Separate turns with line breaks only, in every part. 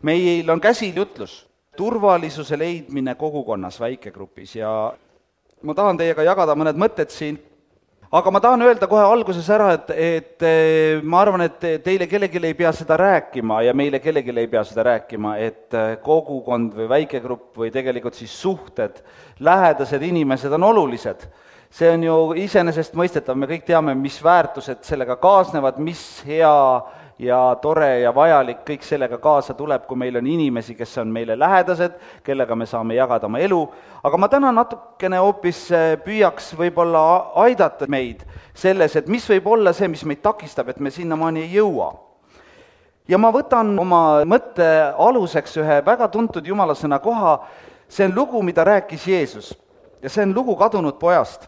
Meil on käsil jutlus, turvalisuse leidmine kogukonnas väikegrupis ja ma tahan teiega jagada mõned mõtted siin, aga ma tahan öelda kohe alguses ära, et ma arvan, et teile kellelegi ei pea seda rääkima ja meile kellelegi ei pea seda rääkima, et kogukond või väikegrupp või tegelikult siis suhted, lähedased inimesed on olulised. See on ju iseenesest mõistetav, me kõik teame, mis väärtused sellega kaasnevad, mis hea ja tore ja vajalik kõik sellega kaasa tuleb, kui meil on inimesi, kes on meile lähedased, kellega me saame jagada oma elu, aga ma täna natukene hoopis püüaks võib-olla aidata meid selles, et mis võib olla see, mis meid takistab, et me sinnamaani ei jõua. Ja ma võtan oma mõtte aluseks ühe väga tuntud jumalasõna koha, see on lugu, mida rääkis Jeesus ja see on lugu kadunud pojast.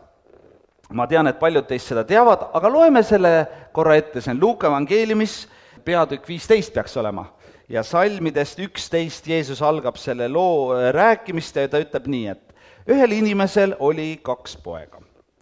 Ma tean, et paljud teist seda teavad, aga loeme selle korra ette, see on Luuka evangeeliumis, peatükk 15 peaks olema. Ja salmidest 11 Jeesus algab selle loo rääkimist ja ta ütleb nii, et ühel inimesel oli 2 poega.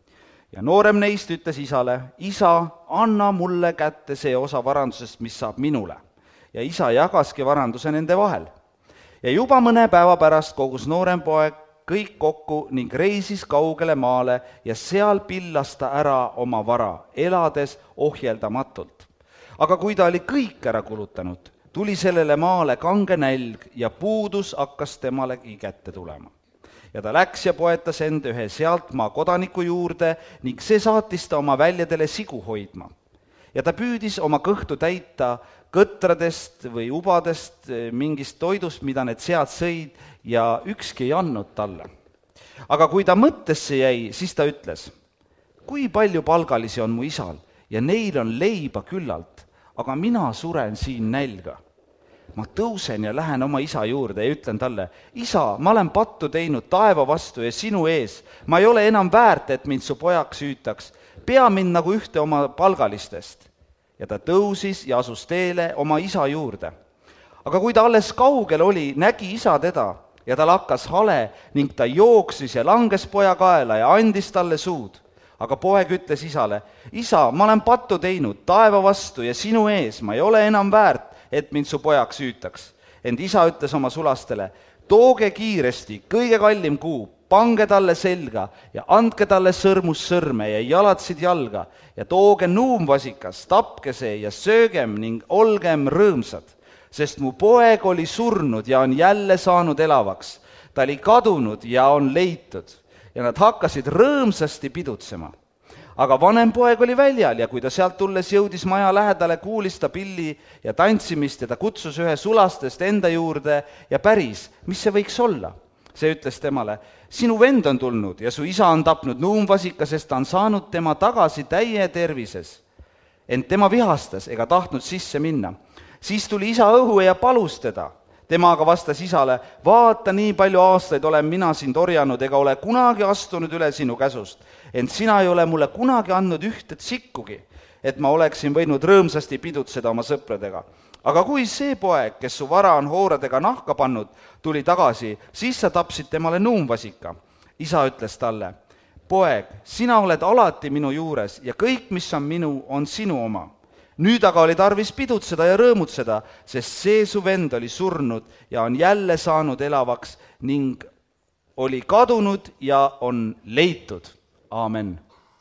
Ja noorem neist ütles isale, isa, anna mulle kätte see osa varandusest, mis saab minule. Ja isa jagaski varanduse nende vahel. Ja juba mõne päeva pärast kogus noorem poeg kõik kokku ning reisis kaugele maale ja seal pillas ta ära oma vara, elades ohjeldamatult. Aga kui ta oli kõik ära kulutanud, tuli sellele maale kange nälg ja puudus hakkas temalegi kätte tulema. Ja ta läks ja poetas end ühe sealtmaa kodaniku juurde ning see saatis ta oma väljadele sigu hoidma. Ja ta püüdis oma kõhtu täita kõtradest või ubadest mingist toidust, mida need sead sõid, ja ükski ei andnud talle. Aga kui ta mõttesse jäi, siis ta ütles, kui palju palgalisi on mu isal ja neil on leiba küllalt, aga mina suren siin nälga. Ma tõusen ja lähen oma isa juurde ja ütlen talle, isa, ma olen pattu teinud taeva vastu ja sinu ees, ma ei ole enam väärt, et mind su pojaks hüütaks, pea mind nagu ühte oma palgalistest. Ja ta tõusis ja asus teele oma isa juurde. Aga kui ta alles kaugel oli, nägi isa teda ja tal hakkas hale ning ta jooksis ja langes poja kaela ja andis talle suud. Aga poeg ütles isale, isa, ma olen pattu teinud taeva vastu ja sinu ees, ma ei ole enam väärt, et mind su pojaks hüütaks. Ent isa ütles oma sulastele, tooge kiiresti kõige kallim kuup, pange talle selga ja andke talle sõrmus sõrme ja jalatsid jalga ja tooge nuumvasikas, tapke see ja söögem ning olgem rõõmsad. Sest mu poeg oli surnud ja on jälle saanud elavaks. Ta oli kadunud ja on leitud. Ja nad hakkasid rõõmsasti pidutsema. Aga vanem poeg oli väljal ja kui ta sealt tulles jõudis maja lähedale, kuulis ta pilli ja tantsimist ja ta kutsus ühe sulastest enda juurde ja päris, mis see võiks olla? See ütles temale, sinu vend on tulnud ja su isa on tapnud nuumvasika, sest ta on saanud tema tagasi täie tervises. Ent tema vihastas ega tahtnud sisse minna. Siis tuli isa õhue ja palus teda. Tema aga vastas isale, vaata, nii palju aastaid olen mina sind orjanud ega ole kunagi astunud üle sinu käsust. Ent sina ei ole mulle kunagi andnud ühte tsikkugi, et ma oleksin võinud rõõmsasti pidutseda oma sõpradega. Aga kui see poeg, kes su vara on hooradega nahka pannud, tuli tagasi, siis sa tapsid temale nuumvasika. Isa ütles talle, poeg, sina oled alati minu juures ja kõik, mis on minu, on sinu oma. Nüüd aga oli tarvis pidutseda ja rõõmutseda, sest see su vend oli surnud ja on jälle saanud elavaks ning oli kadunud ja on leitud. Aamen.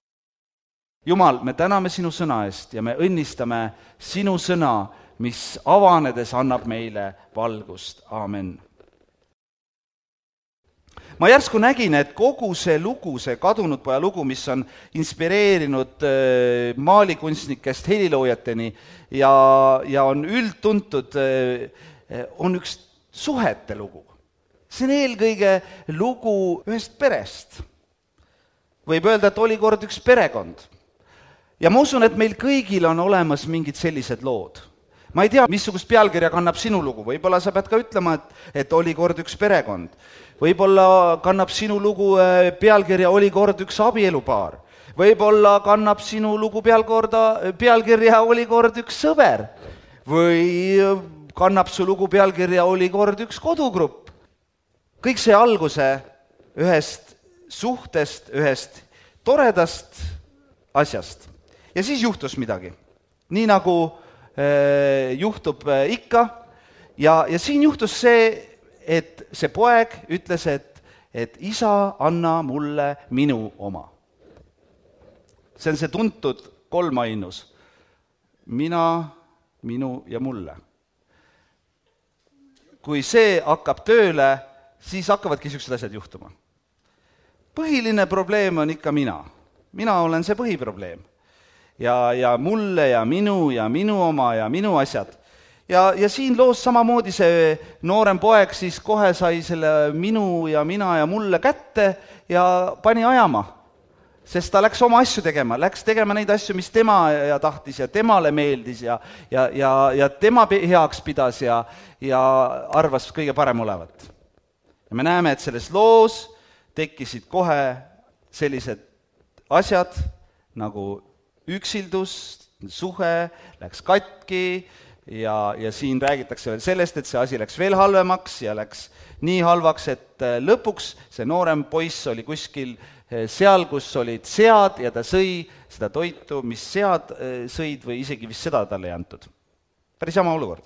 Jumal, me täname sinu sõna eest ja me õnnistame sinu sõna, mis avanedes annab meile valgust. Aamen. Ma järsku nägin, et kogu see lugu, see kadunud poja lugu, mis on inspireerinud maalikunstnikest heliloojateni ja on üldtuntud, on üks suhete lugu. See on eelkõige lugu ühest perest. Võib öelda, et oli kord üks perekond. Ja ma usun, et meil kõigil on olemas mingid sellised lood. Ma ei tea, missugust pealkirja kannab sinu lugu. Võib-olla sa pead ka ütlema, et oli kord üks perekond. Võib-olla kannab sinu lugu pealkirja oli kord üks abielupaar. Võib-olla kannab sinu lugu pealkirja oli kord üks sõber. Või kannab su lugu pealkirja oli kord üks kodugrupp. Kõik see alguse ühest suhtest, ühest toredast asjast. Ja siis juhtus midagi. Nii nagu juhtub ikka ja siin juhtus see, et see poeg ütles, et isa, anna mulle minu oma. See on see tuntud kolmainus. Mina, minu ja mulle. Kui see hakkab tööle, siis hakkavadki niisugused asjad juhtuma. Põhiline probleem on ikka mina. Mina olen see põhiprobleem. Ja mulle ja minu oma ja minu asjad. Ja siin loos samamoodi see noorem poeg siis kohe sai selle minu ja mina ja mulle kätte ja pani ajama. Sest ta läks oma asju tegema, läks tegema neid asju, mis tema tahtis ja temale meeldis ja tema heaks pidas ja arvas kõige parem olevat. Ja me näeme, et selles loos tekkisid kohe sellised asjad nagu üksildus, suhe, läks katki ja siin räägitakse veel sellest, et see asi läks veel halvemaks ja läks nii halvaks, et lõpuks see noorem poiss oli kuskil seal, kus olid sead ja ta sõi seda toitu, mis sead sõid või isegi vist seda talle ei antud. Päris sama olukord.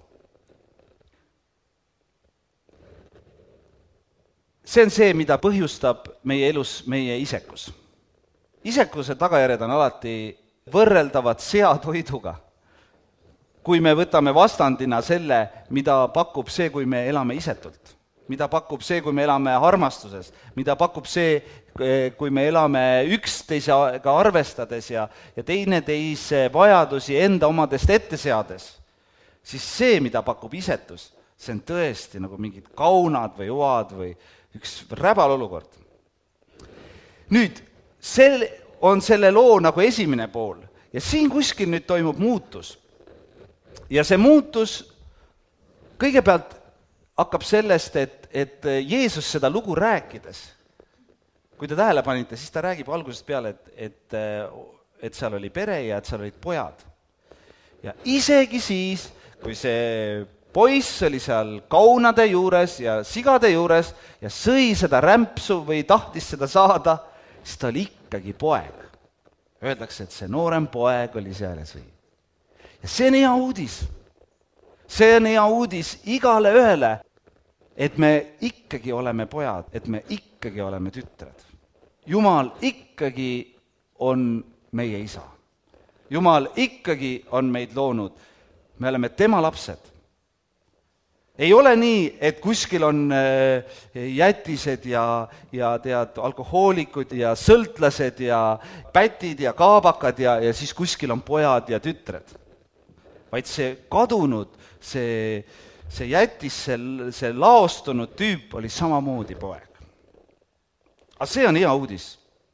See on see, mida põhjustab meie elus meie isekus. Isekuse tagajärjed on alati võrreldavad seatoiduga. Kui me võtame vastandina selle, mida pakub see, kui me elame isetult, mida pakub see, kui me elame armastuses, mida pakub see, kui me elame üksteisega arvestades ja teineteise vajadusi enda omadest ette seades, siis see, mida pakub isetus, see on tõesti nagu mingid kaunad või oad või üks räbal olukord. Nüüd, see on selle loo nagu esimene pool ja siin kuskil nüüd toimub muutus. Ja see muutus kõigepealt hakkab sellest, et Jeesus seda lugu rääkides, kui te tähele panite, siis ta räägib algusest peale, et seal oli pere ja et seal olid pojad. Ja isegi siis, kui see poiss oli seal kaunade juures ja sigade juures ja sõi seda rämpsu või tahtis seda saada, siis ta oli ikkagi poeg. Öeldakse, et see noorem poeg oli seal ja sõi. Ja see on hea uudis. See on hea uudis igale ühele, et me ikkagi oleme pojad, et me ikkagi oleme tütred. Jumal ikkagi on meie isa. Jumal ikkagi on meid loonud. Me oleme tema lapsed. Ei ole nii, et kuskil on jätised ja tead, alkohoolikud ja sõltlased ja pätid ja kaabakad ja siis kuskil on pojad ja tütred. Vaid see kadunud, see jätis, see laostunud tüüp oli samamoodi poeg. Aga see on hea uudis.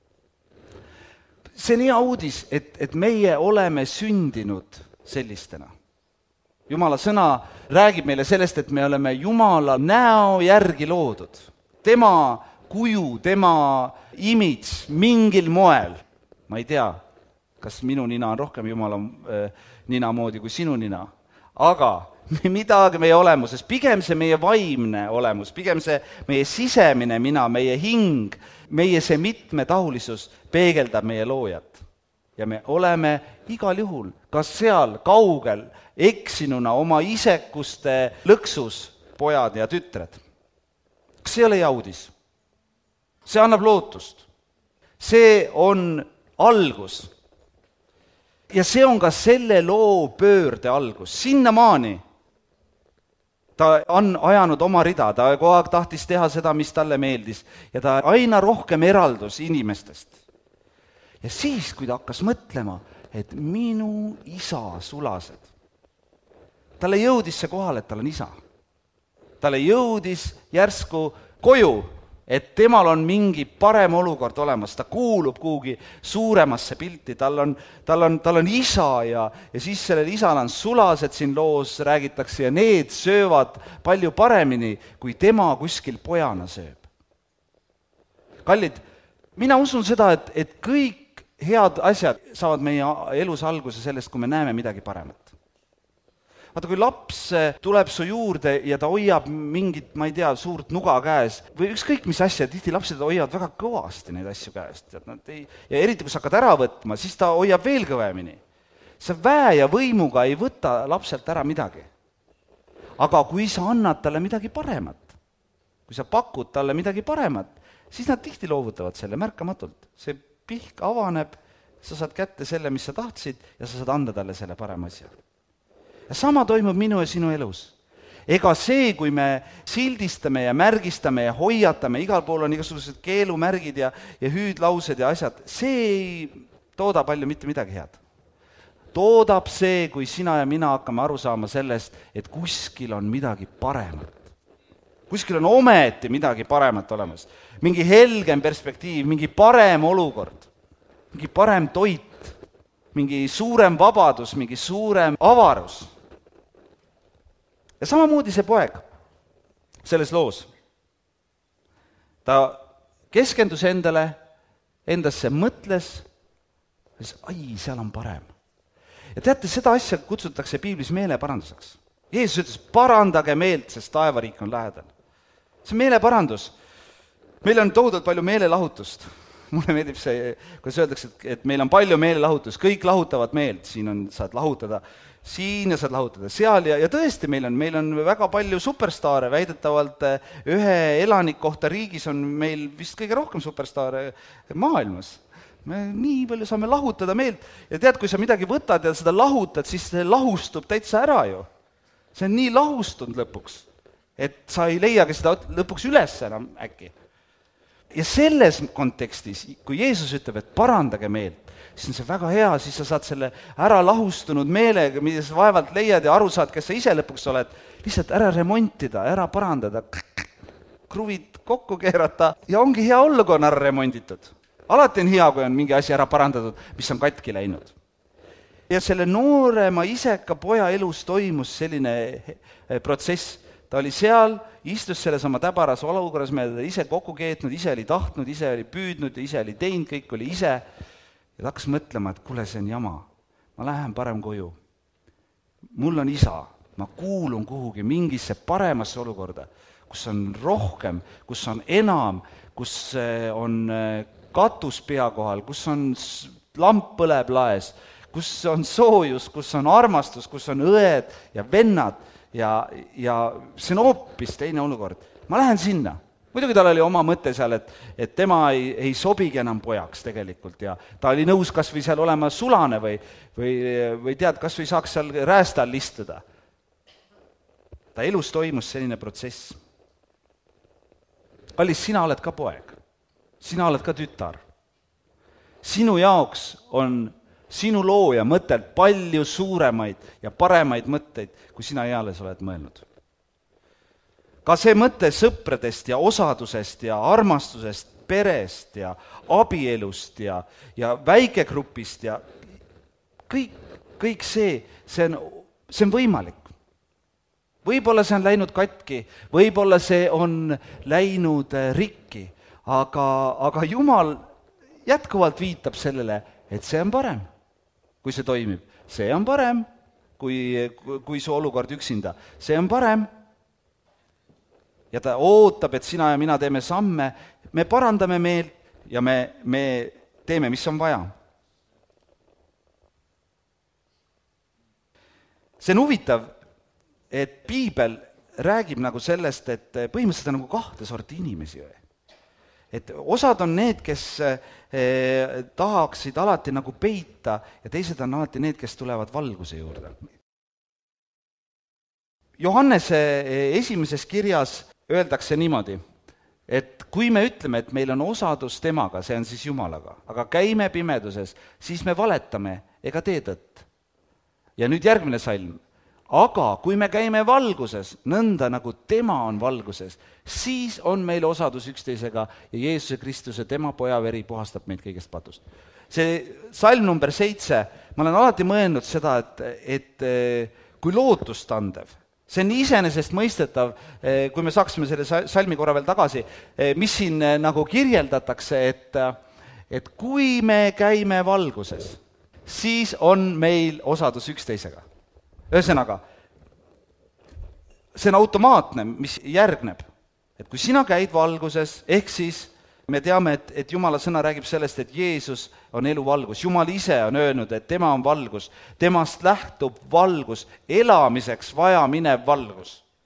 See on hea uudis, et meie oleme sündinud sellistena. Jumala sõna räägib meile sellest, et me oleme Jumala näo järgi loodud. Tema kuju, tema image mingil moel. Ma ei tea, kas minu nina on rohkem Jumala nina moodi kui sinu nina. Aga midagi meie olemuses, pigem see meie vaimne olemus, pigem see meie sisemine mina, meie hing, meie see mitmetahulisus peegeldab meie loojat. Ja me oleme igal juhul, kas seal kaugel, eksinuna oma isekuste lõksus pojad ja tütred. Kas see ei ole hea uudis? See annab lootust. See on algus. Ja see on ka selle loo pöörde algus. Sinnamaani ta on ajanud oma rida, ta kogu aeg tahtis teha seda, mis talle meeldis ja ta aina rohkem eraldus inimestest. Ja siis, kui ta hakkas mõtlema, et minu isa sulased, talle jõudis see kohale, et tal on isa. Talle jõudis järsku koju, et temal on mingi parem olukord olemas, ta kuulub kuhugi suuremasse pilti, tal on isa ja siis sellel isal on sulased siin loos, räägitakse, ja need söövad palju paremini, kui tema kuskil pojana sööb. Kallid, mina usun seda, et kõik head asjad saavad meie elus alguse sellest, kui me näeme midagi paremat. Vaata, kui laps tuleb su juurde ja ta hoiab mingit, ma ei tea, suurt nuga käes või ükskõik mis asja, tihti lapsed hoiavad väga kõvasti neid asju käest. Ja eriti, kui sa hakkad ära võtma, siis ta hoiab veel kõvemini. See väe ja võimuga ei võta lapselt ära midagi. aga kui sa annad talle midagi paremat, kui sa pakud talle midagi paremat, siis nad tihti loovutavad selle märkamatult. See pihk avaneb, sa saad kätte selle, mis sa tahtsid, ja sa saad anda talle selle parema asja. Ja sama toimub minu ja sinu elus. Ega see, kui me sildistame ja märgistame ja hoiatame, igal pool on igasugused keelumärgid ja hüüdlaused ja asjad, see ei tooda palju mitte midagi head. Toodab see, kui sina ja mina hakkame aru saama sellest, et kuskil on midagi paremat. Kuskil on ometi midagi paremat olemas. Mingi helgem perspektiiv, mingi parem olukord, mingi parem toit, mingi suurem vabadus, mingi suurem avarus. Ja samamoodi see poeg selles loos. Ta keskendus endasse mõtles, seal on parem. Ja teate, seda asja kutsutakse piiblis meeleparanduseks. Jeesus ütles, parandage meelt, sest taevariik on lähedal. See on meeleparandus. Meil on tohutult palju meelelahutust. Mulle meeldib see, kuidas öeldakse, et meil on palju meelelahutust, kõik lahutavad meelt, saad lahutada siin ja saad lahutada seal ja tõesti meil on väga palju superstaare, väidetavalt ühe elanik kohta riigis on meil vist kõige rohkem superstaare maailmas. Me nii palju saame lahutada meelt ja tead, kui sa midagi võtad ja seda lahutad, siis see lahustub täitsa ära ju. See on nii lahustunud lõpuks, et sa ei leiagi seda lõpuks üles enam äkki. Ja selles kontekstis, kui Jeesus ütleb, et parandage meelt, siis on see väga hea, siis sa saad selle ära lahustunud meelega, mida sa vaevalt leiad ja aru saad, kes sa ise lõpuks oled, lihtsalt ära remontida, ära parandada, kruvid kokku keerata ja ongi hea olla, kui on ära remonditud. Alati on hea, kui on mingi asi ära parandatud, mis on katki läinud. Ja selle noorema iseka poja elus toimus selline protsess. Ta oli seal, istus selles oma täbaras olukorras, me ta ise kokku keetnud, ise oli tahtnud, ise oli püüdnud ja ise oli teinud, kõik oli ise. Ja ta hakkas mõtlema, et kuule, see on jama. Ma lähen parem koju. Mul on isa, ma kuulun kuhugi mingisse paremasse olukorda, kus on rohkem, kus on enam, kus on katus pea kohal, kus on lamp põleb laes, kus on soojus, kus on armastus, kus on õed ja vennad ja see on hoopis teine olukord. Ma lähen sinna. Muidugi tal oli oma mõte seal, et tema ei sobigi enam pojaks tegelikult ja ta oli nõus kas või seal olema sulane või tead, kas või saaks seal räästal istuda. Ta elus toimus selline protsess. Kallis, sina oled ka poeg. Sina oled ka tütar. Sinu jaoks on sinu looja mõttel palju suuremaid ja paremaid mõtteid, kui sina eales oled mõelnud. Ka see mõte sõpradest ja osadusest ja armastusest, perest ja abielust ja väikegrupist ja kõik see on võimalik. Võib-olla see on läinud katki, võib-olla see on läinud rikki, aga Jumal jätkuvalt viitab sellele, et see on parem. Kui see toimib, see on parem, kui su olukord üksinda. See on parem. Ja ta ootab, et sina ja mina teeme samme, me parandame meelt ja me teeme, mis on vaja. See on huvitav, et piibel räägib nagu sellest, et põhimõtteliselt on nagu kahte sorti inimesi või. Et osad on need, kes tahaksid alati nagu peita ja teised on alati need, kes tulevad valguse juurde. Johannese esimeses kirjas öeldakse niimoodi, et kui me ütleme, et meil on osadus temaga, see on siis Jumalaga, aga käime pimeduses, siis me valetame ega tee tõtt. Ja nüüd järgmine salm. Aga kui me käime valguses, nõnda nagu tema on valguses, siis on meil osadus üksteisega ja Jeesuse Kristuse, tema poja veri puhastab meid kõigest patust. See salm number 7, ma olen alati mõelnud seda, et kui lootustandev, see on iseenesest mõistetav, kui me saaksime selle salmi korra veel tagasi, mis siin nagu kirjeldatakse, et kui me käime valguses, siis on meil osadus üksteisega. Ühesõnaga, see on automaatne, mis järgneb, et kui sina käid valguses, ehk siis me teame, et Jumala sõna räägib sellest, et Jeesus on elu valgus. Jumal ise on öelnud, et tema on valgus, temast lähtub valgus, elamiseks vaja minev valgus.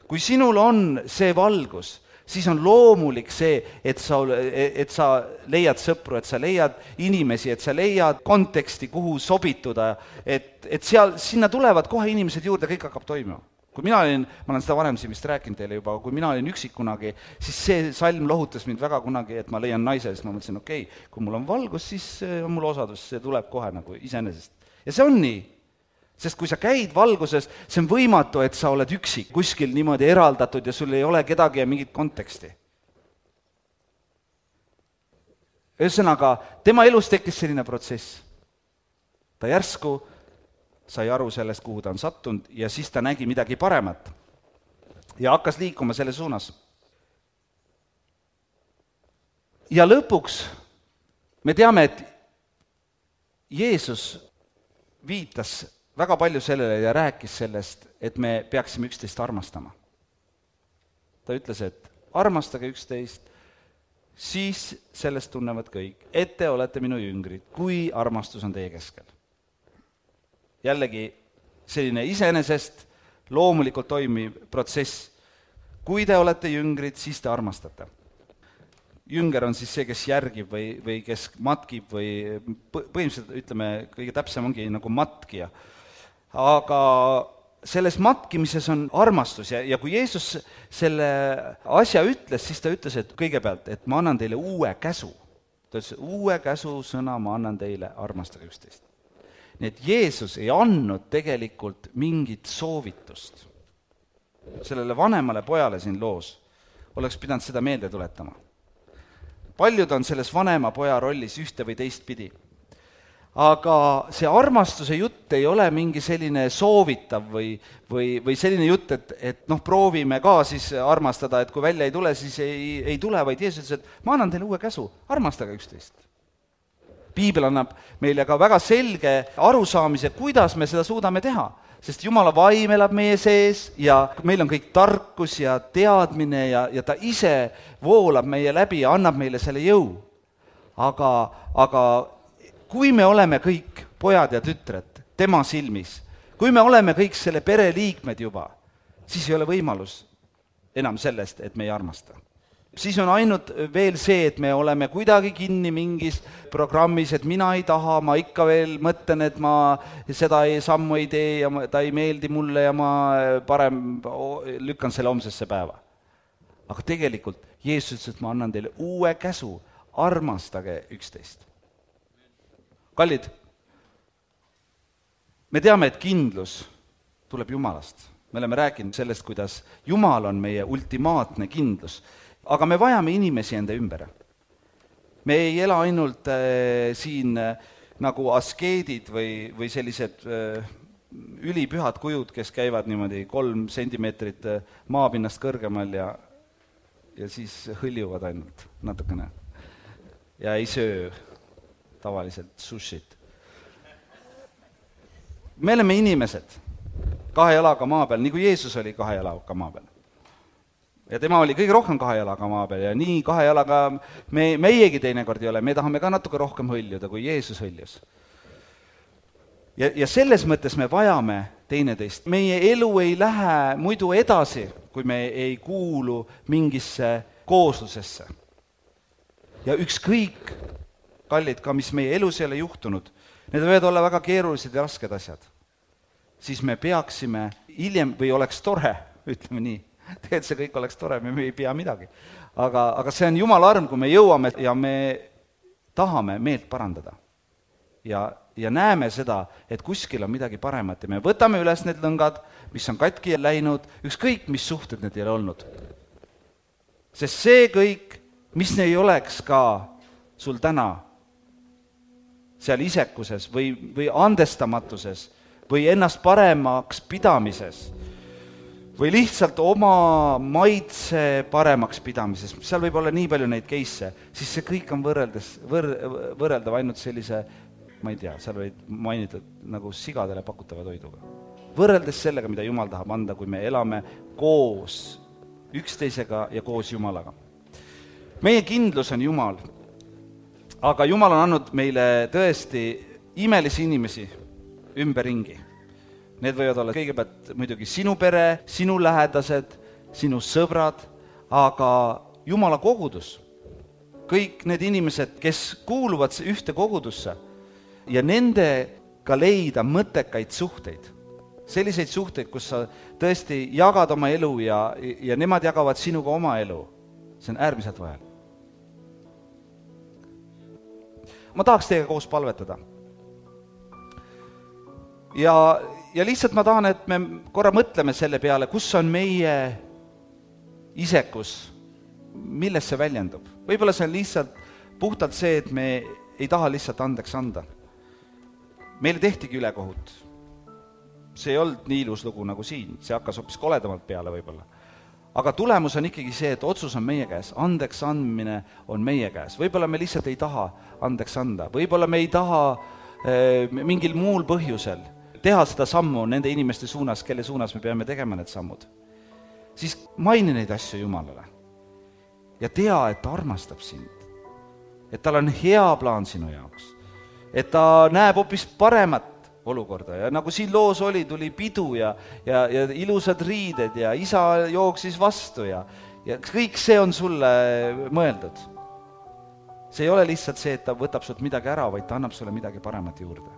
kui sinul on see valgus, siis on loomulik see, et sa leiad sõpru, et sa leiad inimesi, et sa leiad konteksti, kuhu sobituda, et sinna tulevad kohe inimesed juurde, kõik hakkab toimima. Kui ma olen seda varem siin vist rääkinud teile juba, kui mina olin üksik kunagi, siis see salm lohutas mind väga kunagi, et ma leian naise, siis ma mõtlesin, okei, kui mul on valgus, siis on mul osadus, see tuleb kohe nagu iseenesest. Ja see on nii, sest kui sa käid valguses, see on võimatu, et sa oled üksik, kuskil niimoodi eraldatud ja sul ei ole kedagi ja mingit konteksti. Ühesõnaga, tema elus tekkis selline protsess. Ta järsku sai aru sellest, kuhu ta on sattunud ja siis ta nägi midagi paremat ja hakkas liikuma selle suunas. Ja lõpuks me teame, et Jeesus viitas väga palju sellele ja rääkis sellest, et me peaksime üksteist armastama. Ta ütles, et armastage üksteist, siis sellest tunnevad kõik, et te olete minu jüngrid, kui armastus on teie keskel. Jällegi selline iseenesest loomulikult toimiv protsess. Kui te olete jüngrid, siis te armastate. Jünger on siis see, kes järgib või kes matkib või põhimõtteliselt ütleme, kõige täpsem ongi nagu matkija. Aga selles matkimises on armastus ja kui Jeesus selle asja ütles, siis ta ütles, et kõigepealt, et ma annan teile uue käsu. Ta ütles, uue käsu sõna ma annan teile, armastage üksteist. Nii et Jeesus ei andnud tegelikult mingit soovitust. Sellele vanemale pojale siin loos oleks pidanud seda meelde tuletama. Paljud on selles vanema poja rollis ühte või teist pidi. Aga see armastuse jutt ei ole mingi selline soovitav või selline jutt, et proovime ka siis armastada, et kui välja ei tule, siis ei tule, vaid Jeesus ütles, et ma annan teile uue käsu, armastage üksteist. Piibel annab meile ka väga selge arusaamise, kuidas me seda suudame teha, sest Jumala vaim elab meie sees ja meil on kõik tarkus ja teadmine ja ta ise voolab meie läbi ja annab meile selle jõu. Aga kui me oleme kõik pojad ja tütred tema silmis, kui me oleme kõik selle pere liikmed juba, siis ei ole võimalus enam sellest, et me ei armasta. Siis on ainult veel see, et me oleme kuidagi kinni mingis programmis, et mina ei taha, ma ikka veel mõtlen, et ma seda sammu ei tee ja ta ei meeldi mulle ja ma parem lükkan selle homsesse päeva. Aga tegelikult Jeesus ütles, et ma annan teile uue käsu, armastage üksteist. Kallid, me teame, et kindlus tuleb Jumalast. Me oleme rääkinud sellest, kuidas Jumal on meie ultimaatne kindlus. Aga me vajame inimesi enda ümber. Me ei ela ainult siin nagu askeedid või sellised ülipühad kujud, kes käivad niimoodi 3 sentimeetrit maapinnast kõrgemal ja siis hõljuvad ainult natukene ja ei söö tavaliselt sushit. Me oleme inimesed 2 jalaga maa peal, nii kui Jeesus oli 2 jalaga maa peal. Ja tema oli kõige rohkem 2 jalaga maa peal ja nii 2 jalaga meiegi teinekord ei ole, me tahame ka natuke rohkem hõljuda, kui Jeesus hõljus. Ja selles mõttes me vajame teineteist. Meie elu ei lähe muidu edasi, kui me ei kuulu mingisse kooslusesse. Ja ükskõik, kallid, ka mis meie elus ei ole juhtunud, need võivad olla väga keerulised ja rasked asjad. Siis me peaksime hiljem, või oleks tore, ütleme nii, tegelikult see kõik oleks tore, me ei pea midagi. Aga see on Jumala arm, kui me jõuame ja me tahame meelt parandada. Ja näeme seda, et kuskil on midagi paremat ja me võtame üles need lõngad, mis on katki läinud, ükskõik mis suhted need ei ole olnud. Sest see kõik, mis ei oleks ka sul täna seal isekuses või andestamatuses või ennast paremaks pidamises, või lihtsalt oma maitse paremaks pidamises, seal võib olla nii palju neid keisse, siis see kõik on võrreldav ainult sellise, ma ei tea, seal võid mainitud nagu sigadele pakutava toiduga. Võrreldes sellega, mida Jumal tahab anda, kui me elame koos üksteisega ja koos Jumalaga. Meie kindlus on Jumal, aga Jumal on andnud meile tõesti imelisi inimesi ümberringi. Need võivad olla kõigepealt muidugi sinu pere, sinu lähedased, sinu sõbrad, aga Jumala kogudus. Kõik need inimesed, kes kuuluvad ühte kogudusse ja nendega leida mõttekaid suhteid. Selliseid suhteid, kus sa tõesti jagad oma elu ja nemad jagavad sinuga oma elu. See on äärmiselt vajalik. Ma tahaks teiega koos palvetada. Ja lihtsalt ma tahan, et me korra mõtleme selle peale, kus on meie isekus, milles see väljendub. Võib-olla see on lihtsalt puhtalt see, et me ei taha lihtsalt andeks anda. Meile tehtigi ülekohut. See ei olnud nii ilus lugu nagu siin, see hakkas hoopis koledamalt peale võib-olla. Aga tulemus on ikkagi see, et otsus on meie käes, andeks andmine on meie käes. Võib-olla me lihtsalt ei taha andeks anda, võib-olla me ei taha mingil muul põhjusel teha seda sammu nende inimeste suunas, kelle suunas me peame tegema need sammud. Siis maini neid asju Jumalale ja tea, et ta armastab sind, et tal on hea plaan sinu jaoks, et ta näeb hoopis paremat olukorda ja nagu siin loos oli, tuli pidu ja ilusad riided ja isa jooksis vastu ja kõik see on sulle mõeldud. See ei ole lihtsalt see, et ta võtab sult midagi ära, vaid ta annab sulle midagi paremat juurde.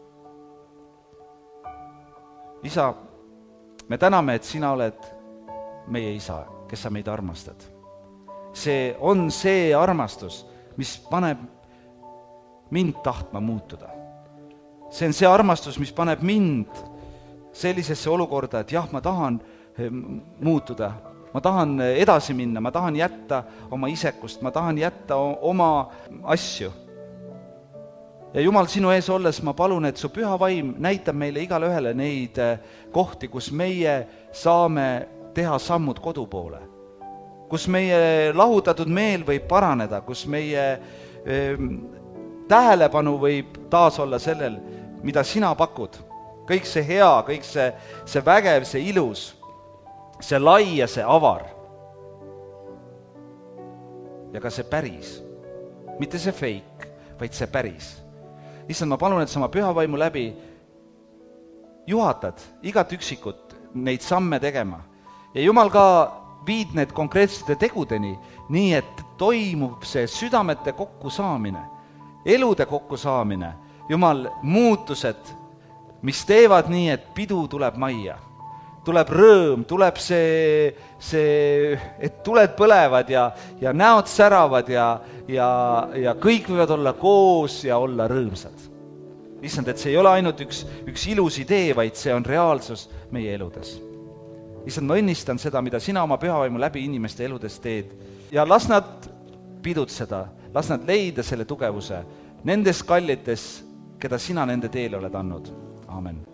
Isa, me täname, et sina oled meie isa, kes sa meid armastad. See on see armastus, mis paneb mind tahtma muutuda. See on see armastus, mis paneb mind sellisesse olukorda, et jah, ma tahan muutuda, ma tahan edasi minna, ma tahan jätta oma isekust, ma tahan jätta oma asju. Ja Jumal, sinu ees olles ma palun, et su püha vaim näitab meile igale ühele neid kohti, kus meie saame teha sammud kodu poole, kus meie lahutatud meel võib paraneda, kus meie tähelepanu võib taas olla sellel, mida sina pakud. Kõik see hea, kõik see vägev, see ilus, see lai ja see avar. Ja ka see päris. Mitte see fake, vaid see päris. Issand, ma palun, et sa oma püha vaimu läbi juhatad igat üksikut neid samme tegema. Ja Jumal ka viid need konkreetsete tegudeni, nii et toimub see südamete kokkusaamine, elude kokkusaamine, Jumal, muutused, mis teevad nii, et pidu tuleb majja. Tuleb rõõm, tuleb see, et tuled põlevad ja näod säravad ja kõik võivad olla koos ja olla rõõmsad. Issand, et see ei ole ainult üks ilus idee, vaid see on reaalsus meie eludes. Issand, ma õnnistan seda, mida sina oma pühavaimu läbi inimeste eludes teed. Ja las nad pidutseda, las nad leida selle tugevuse nendes kallites, keda sina nende teele oled andnud. Amen.